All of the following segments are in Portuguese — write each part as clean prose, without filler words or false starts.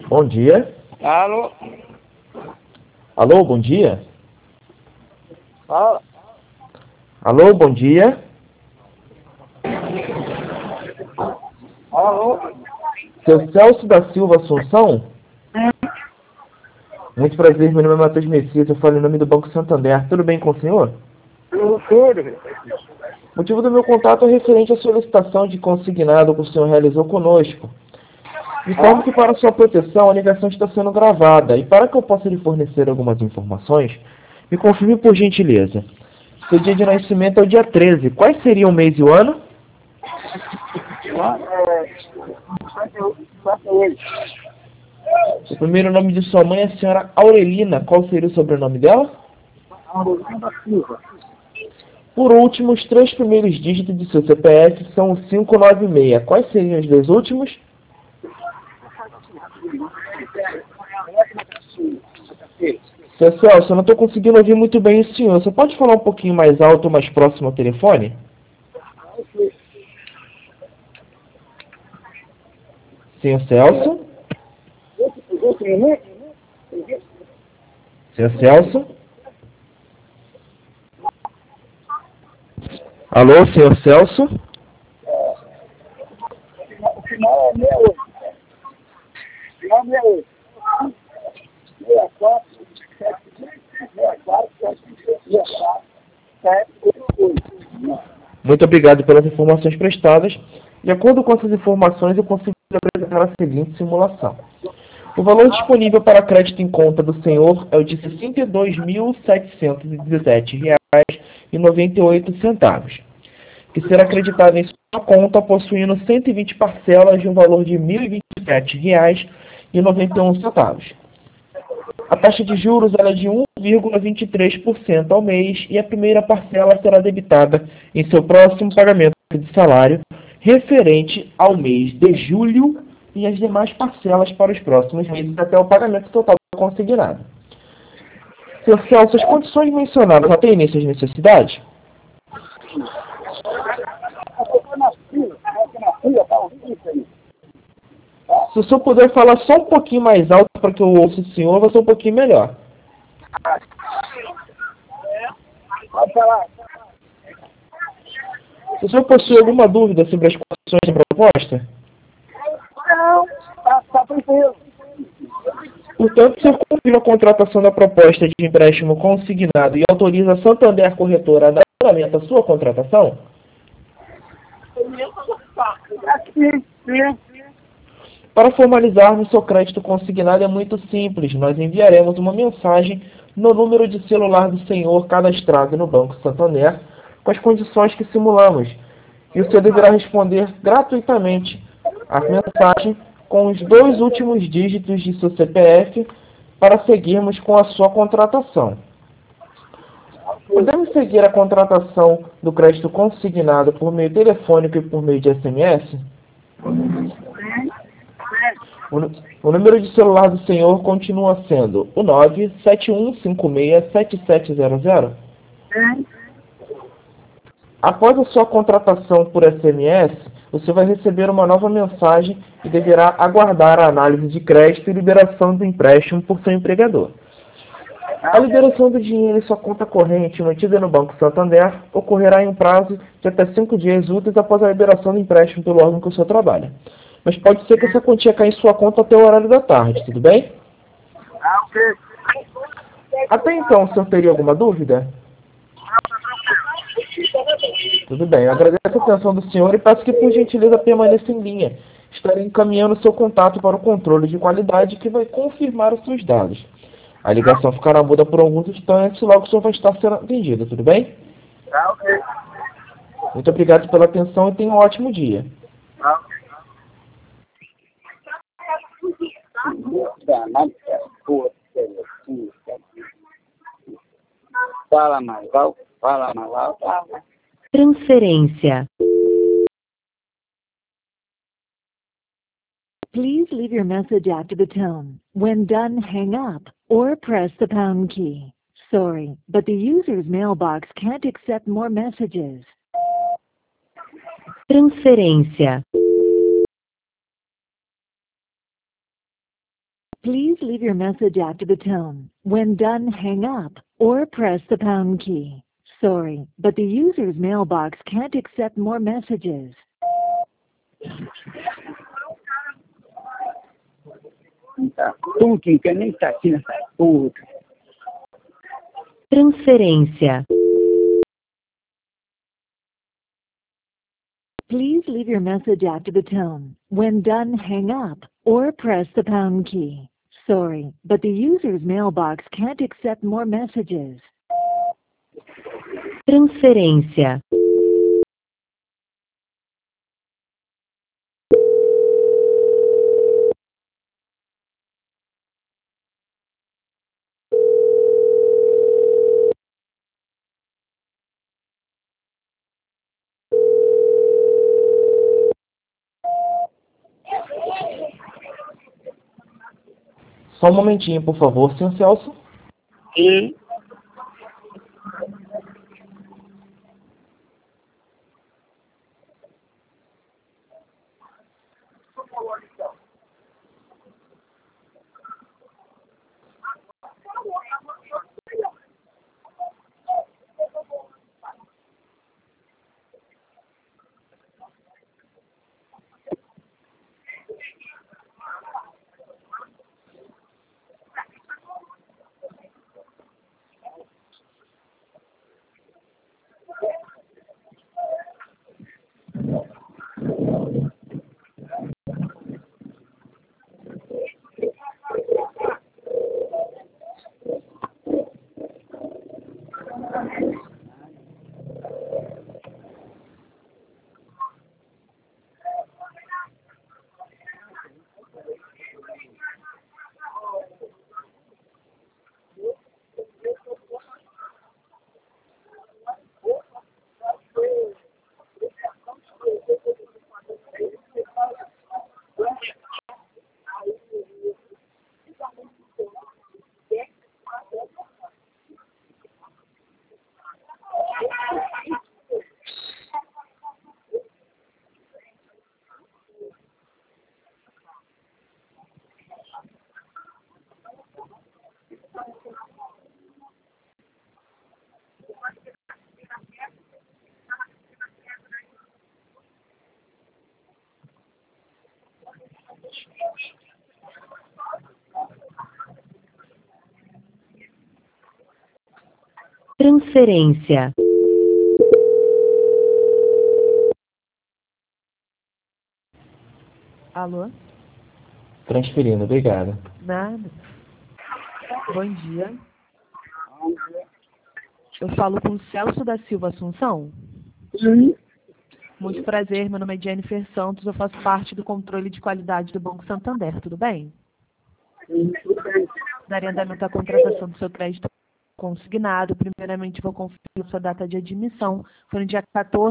Bom dia. Alô? Alô, bom dia. Fala. Alô, bom dia. Alô? Seu Celso da Silva Assunção? Muito prazer, meu nome é Matheus Messias, eu falo em nome do Banco Santander. Tudo bem com o senhor? Tudo. O motivo do meu contato é referente à solicitação de consignado que o senhor realizou conosco. Informo que para sua proteção a ligação está sendo gravada e para que eu possa lhe fornecer algumas informações, me confirme por gentileza. Seu dia de nascimento é o dia 13. Quais seriam o mês e o ano? O primeiro nome de sua mãe é a senhora Aurelina. Qual seria o sobrenome dela? Por último, os 3 primeiros dígitos de seu CPF são o 596. Quais seriam os 2 últimos? Seu Celso, eu não estou conseguindo ouvir muito bem o senhor. Você pode falar um pouquinho mais alto ou mais próximo ao telefone? Senhor Celso? Senhor Celso? Alô, senhor Celso? O final é 68. O final é 68. 64, 64, 64, 788. Muito obrigado pelas informações prestadas. De acordo com essas informações, eu consigo apresentar a seguinte simulação. O valor disponível para crédito em conta do senhor é o de R$ 62.717,98, que será acreditado em sua conta possuindo 120 parcelas de um valor de R$ 1.027,91. A taxa de juros ela é de 1,23% ao mês e a primeira parcela será debitada em seu próximo pagamento de salário referente ao mês de julho e as demais parcelas para os próximos meses até o pagamento total consignado. Seu Celso, as condições mencionadas atendem essas necessidades? Se o senhor puder falar só um pouquinho mais alto para que eu ouça o senhor, vai ser um pouquinho melhor. Pode falar. Se o senhor possui alguma dúvida sobre as condições da proposta, Não, tá tranquilo. portanto, o senhor confirma a contratação da proposta de empréstimo consignado e autoriza a Santander Corretora a dar andamento à sua contratação? Sim. Para formalizarmos seu crédito consignado é muito simples. Nós enviaremos uma mensagem no número de celular do senhor cadastrado no Banco Santander com as condições que simulamos. E o senhor deverá responder gratuitamente a mensagem com os 2 últimos dígitos de seu CPF para seguirmos com a sua contratação. Podemos seguir a contratação do crédito consignado por meio telefônico e por meio de SMS? O número de celular do senhor continua sendo o 971567700. Após a sua contratação por SMS, você vai receber uma nova mensagem e deverá aguardar a análise de crédito e liberação do empréstimo por seu empregador. A liberação do dinheiro em sua conta corrente mantida no Banco Santander ocorrerá em um prazo de até 5 dias úteis após a liberação do empréstimo pelo órgão que o senhor trabalha. Mas pode ser que essa quantia caia em sua conta até o horário da tarde, tudo bem? Ok. Até então, o senhor teria alguma dúvida? Tudo bem, eu agradeço a atenção do senhor e peço que, por gentileza, permaneça em linha. Estarei encaminhando seu contato para o controle de qualidade que vai confirmar os seus dados. A ligação ficará muda por alguns instantes e logo o senhor vai estar sendo atendido, tudo bem? Tá ok. Muito obrigado pela atenção e tenha um ótimo dia. Tá ok. Fala mais alto, fala mais alto. Transferência. Please leave your message after the tone. When done, hang up or press the pound key. Sorry, but the user's mailbox can't accept more messages. Transferência. Please leave your message after the tone. When done, hang up or press the pound key. Sorry, but the user's mailbox can't accept more messages. Que nem tá aqui nessa puta. Transferência. Please leave your message after the tone. When done, hang up or press the pound key. Sorry, but the user's mailbox can't accept more messages. Transferência. Só um momentinho, por favor, senhor Celso. E Transferência. Alô? Transferindo, obrigado. Nada. Bom dia. Eu falo com o Celso da Silva Assunção. Muito prazer, meu nome é Jennifer Santos, eu faço parte do controle de qualidade do Banco Santander, tudo bem? Daria andamento à contratação do seu crédito consignado. Primeiramente, vou conferir sua data de admissão. Foi no dia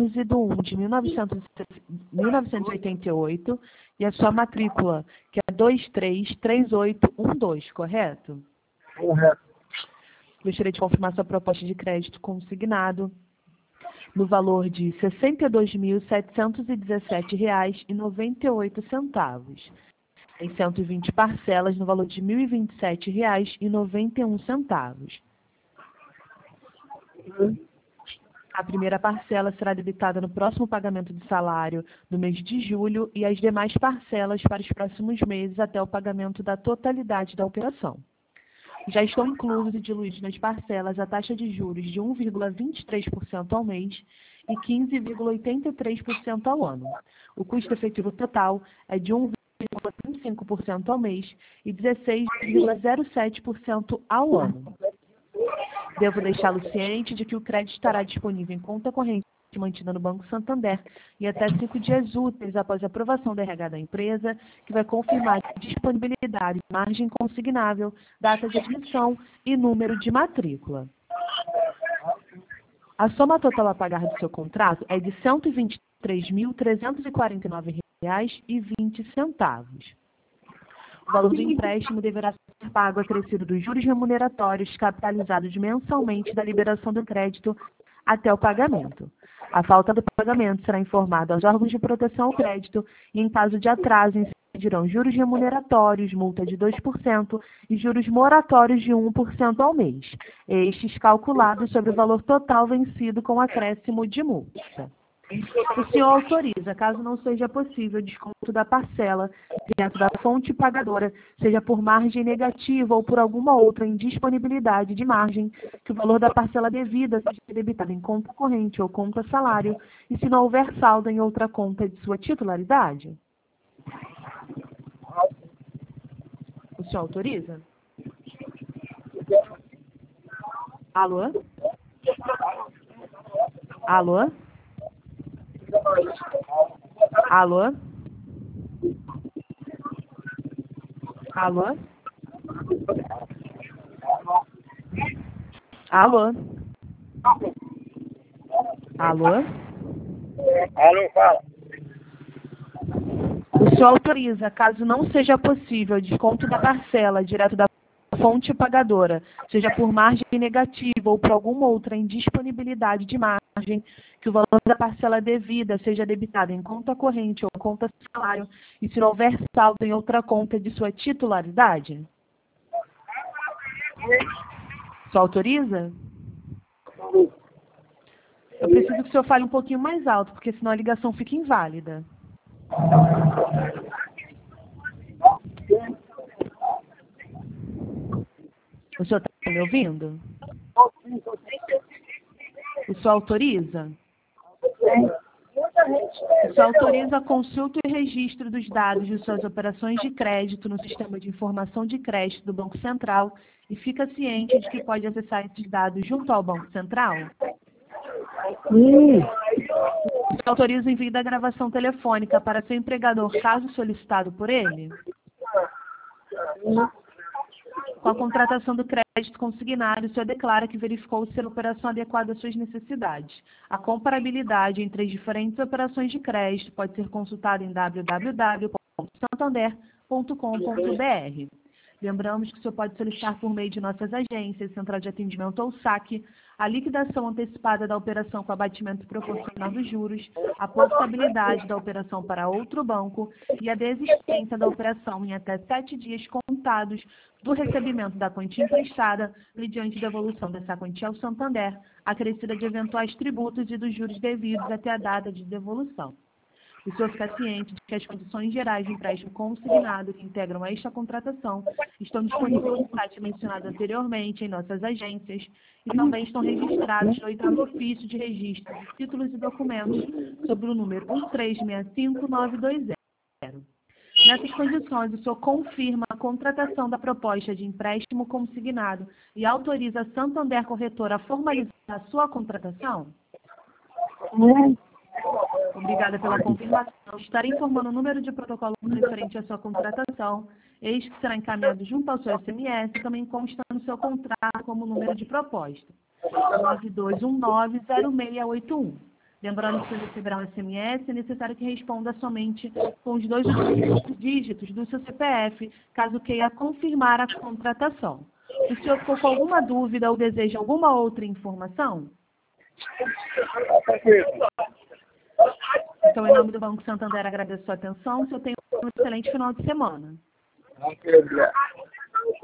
14/1/1988 e a sua matrícula, que é 233812, correto? correto. Gostaria de confirmar sua proposta de crédito consignado no valor de R$ 62.717,98, em 120 parcelas no valor de R$ 1.027,91. A primeira parcela será debitada no próximo pagamento do salário do mês de julho e as demais parcelas para os próximos meses até o pagamento da totalidade da operação. Já estão inclusos e diluídos nas parcelas a taxa de juros de 1,23% ao mês e 15,83% ao ano. O custo efetivo total é de 1,25% ao mês e 16,07% ao ano. Devo deixá-lo ciente de que o crédito estará disponível em conta corrente mantida no Banco Santander e até 5 dias úteis após a aprovação da RH da empresa, que vai confirmar disponibilidade, margem consignável, data de admissão e número de matrícula. A soma total a pagar do seu contrato é de R$ 123.349,20. O valor do empréstimo deverá ser pago acrescido dos juros remuneratórios capitalizados mensalmente da liberação do crédito até o pagamento. A falta do pagamento será informada aos órgãos de proteção ao crédito e, em caso de atraso em incidirão juros remuneratórios, multa de 2% e juros moratórios de 1% ao mês, estes calculados sobre o valor total vencido com acréscimo de multa. O senhor autoriza, caso não seja possível, o desconto da parcela dentro da fonte pagadora, seja por margem negativa ou por alguma outra indisponibilidade de margem, que o valor da parcela devida seja debitado em conta corrente ou conta salário, e se não houver saldo em outra conta de sua titularidade? O senhor autoriza? Alô? Alô? Alô? Alô? Alô? Alô? Alô, fala. O senhor autoriza, caso não seja possível o desconto da parcela direto da fonte pagadora, seja por margem negativa ou por alguma outra indisponibilidade de margem, que o valor da parcela devida seja debitado em conta corrente ou conta salário, e se não houver saldo em outra conta de sua titularidade? O senhor autoriza? Eu preciso que o senhor fale um pouquinho mais alto, porque senão a ligação fica inválida. O senhor está me ouvindo? O senhor autoriza? O senhor autoriza a consulta e registro dos dados de suas operações de crédito no Sistema de Informação de Crédito do Banco Central e fica ciente de que pode acessar esses dados junto ao Banco Central? O senhor autoriza o envio da gravação telefônica para seu empregador, caso solicitado por ele? Com a contratação do crédito consignado, o senhor declara que verificou ser a operação adequada às suas necessidades. A comparabilidade entre as diferentes operações de crédito pode ser consultada em www.santander.com.br. Lembramos que o senhor pode solicitar por meio de nossas agências, Central de Atendimento ou SAC, a liquidação antecipada da operação com abatimento proporcional dos juros, a portabilidade da operação para outro banco e a desistência da operação em até 7 dias contados do recebimento da quantia emprestada, mediante devolução dessa quantia ao Santander, acrescida de eventuais tributos e dos juros devidos até a data de devolução. O senhor fica ciente de que as condições gerais de empréstimo consignado que integram esta contratação estão disponíveis no site mencionado anteriormente em nossas agências e também estão registrados no 8º ofício de registro de títulos e documentos sobre o número 1365920. Nessas condições, o senhor confirma a contratação da proposta de empréstimo consignado e autoriza a Santander Corretora a formalizar a sua contratação? Obrigada pela confirmação. Estarei informando o número de protocolo referente à sua contratação. Este que será encaminhado junto ao seu SMS, também consta no seu contrato como número de proposta. 92190681. Lembrando que, para receberá um SMS, é necessário que responda somente com os 2 últimos dígitos do seu CPF, caso queira confirmar a contratação. O senhor ficou com alguma dúvida ou deseja alguma outra informação? Então, em nome do Banco Santander, agradeço a sua atenção. O senhor tem um excelente final de semana.